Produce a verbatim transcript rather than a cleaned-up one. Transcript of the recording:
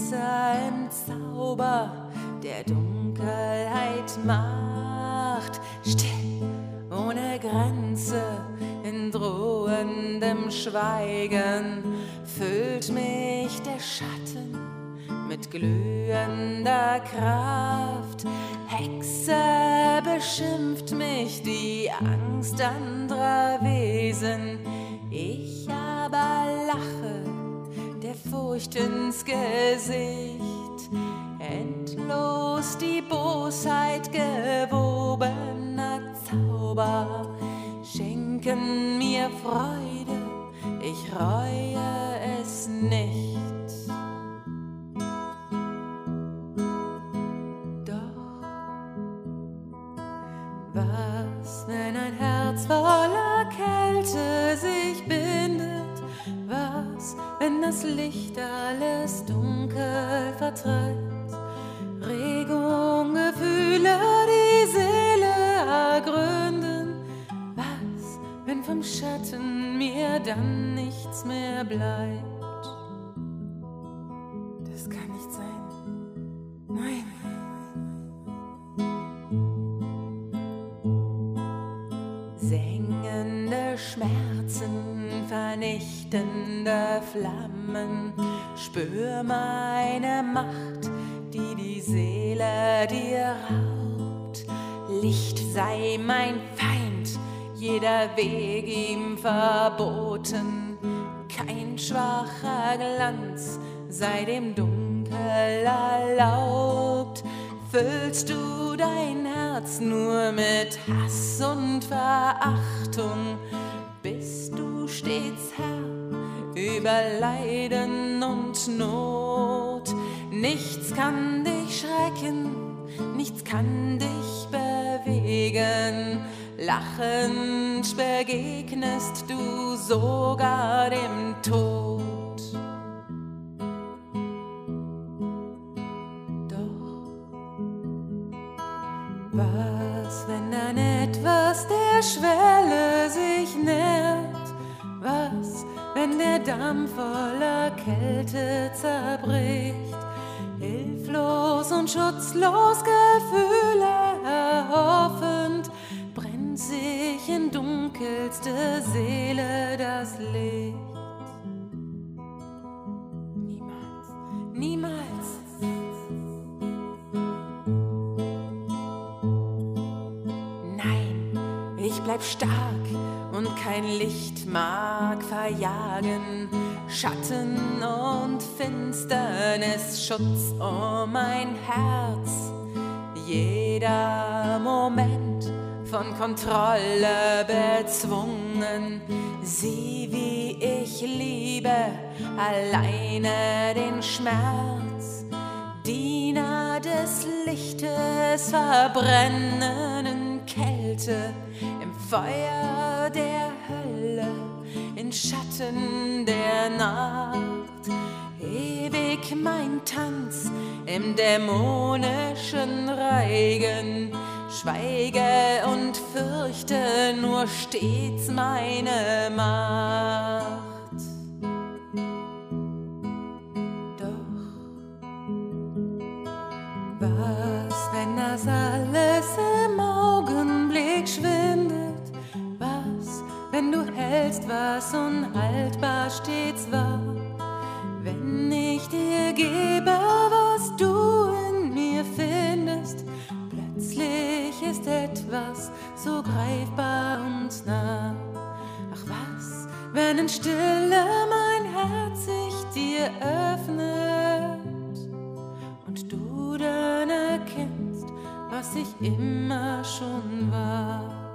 Tänzer im Zauber der Dunkelheit macht. Still, ohne Grenze, in drohendem Schweigen füllt mich der Schatten mit glühender Kraft. Hexe beschimpft mich die Angst anderer Wesen, ich aber lache der Furcht ins Gesicht. Endlos die Bosheit gewobener Zauber schenken mir Freude, ich reue es nicht. Was, wenn ein Herz voller Kälte sich bindet? Was, wenn das Licht alles dunkel vertreibt? Regung, Gefühle, die Seele ergründen. Was, wenn vom Schatten mir dann nichts mehr bleibt? Das kann nicht sein. Nein. Sengende Schmerzen, vernichtende Flammen, spür meine Macht, die die Seele dir raubt. Licht sei mein Feind, jeder Weg ihm verboten, kein schwacher Glanz sei dem Dunkel erlaubt. Füllst du dein Herz nur mit Hass und Verachtung, bist du stets Herr über Leiden und Not. Nichts kann dich schrecken, nichts kann dich bewegen, lachend begegnest du sogar dem Tod. Was, wenn dann etwas der Schwelle sich nährt? Was, wenn der Damm voller Kälte zerbricht? Hilflos und schutzlos Gefühle erhoffend, brennt sich in dunkelste Seele das Licht. Niemals, niemals. Ich bleib stark und kein Licht mag verjagen, Schatten und Finsternis Schutz um mein Herz. Jeder Moment von Kontrolle bezwungen, sieh wie ich liebe, alleine den Schmerz. Diener des Lichtes verbrennenden Kälte, im Feuer der Hölle, in Schatten der Nacht. Ewig mein Tanz im dämonischen Reigen, schweige und fürchte nur stets meine Macht. Was, wenn das alles im Augenblick schwindet? Was, wenn du hältst, was unhaltbar stets war? Wenn ich dir gebe, was du in mir findest, plötzlich ist etwas so greifbar und nah. Ach was, wenn in Stille mein Herz sich dir öffnet und du dann erkennst, was ich immer schon war.